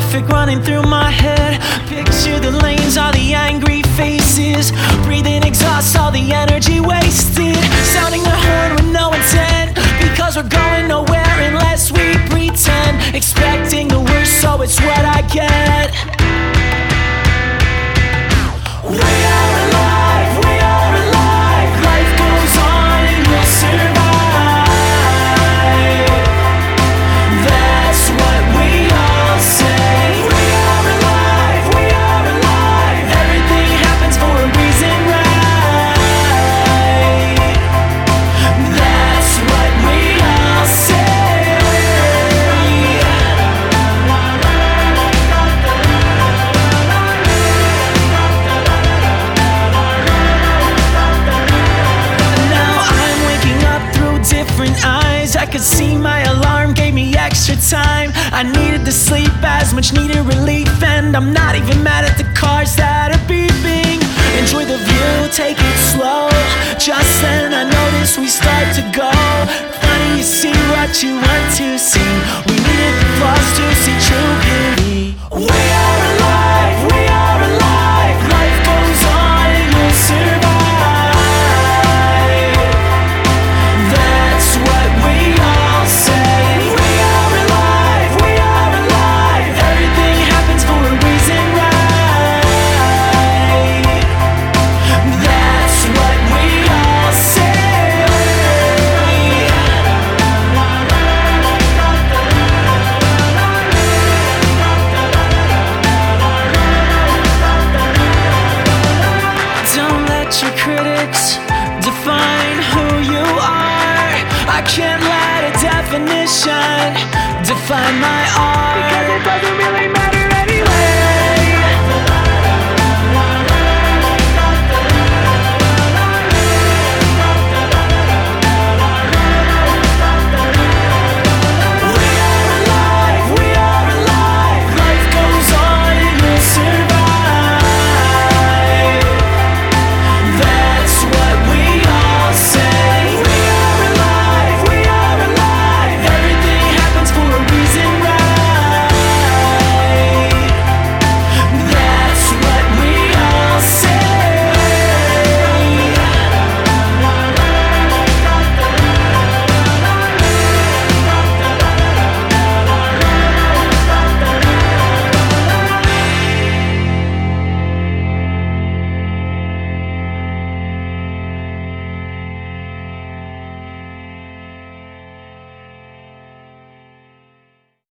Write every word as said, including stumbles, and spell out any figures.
traffic running through my head. Picture the lanes, all the angry faces. Breathing exhaust, all the energy wasted. Sounding the horn with no intent, because we're going nowhere unless we pretend. Expecting the worst, so it's what I get. We are alive, we are alive. Life goes on and we'll survive. That's what we all say. We are alive, we are alive. Everything happens for a reason, right? That's what we all say. Now I'm waking up through different eyes. I could see my alarm gave me extra time. I needed the sleep as much needed relief, and I'm not even mad at the cars that are beeping. Enjoy the view, take it slow. Just then I notice we start to go. Funny you see what you want to see. We needed the flaws to see true beauty. We are alive, we are alive. Life goes on and we'll survive. That's what we all say. We are alive, we are alive. Everything happens for a reason, right? That's what we all say. Don't let your critics define who you are. I can't let a definition define my